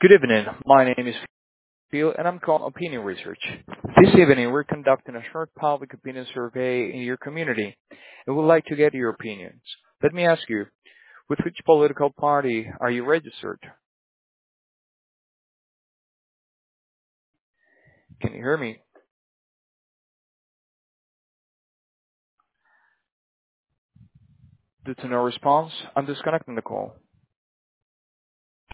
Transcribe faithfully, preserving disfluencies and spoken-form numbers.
Good evening. My name is Phil, and I'm calling Opinion Research. This evening, we're conducting a short public opinion survey in your community, and we'd like to get your opinions. Let me ask you, with which political party are you registered? Can you hear me? Due to no response, I'm disconnecting the call.